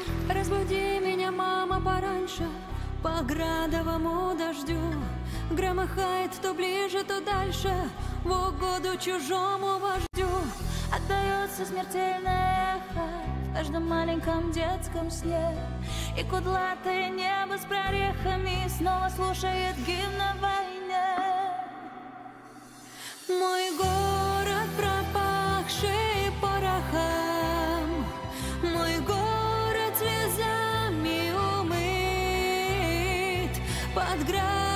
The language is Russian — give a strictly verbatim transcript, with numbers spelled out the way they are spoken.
Разбуди меня, мама, пораньше, по градовому дождю. Громыхает то ближе, то дальше, в угоду чужому вождю. Отдается смертельное эхо в каждом маленьком детском сне. И кудлатое небо с прорехами снова слушает гимн о войне. Мой город, пропахший порохом, мой город слезами умыт под градом.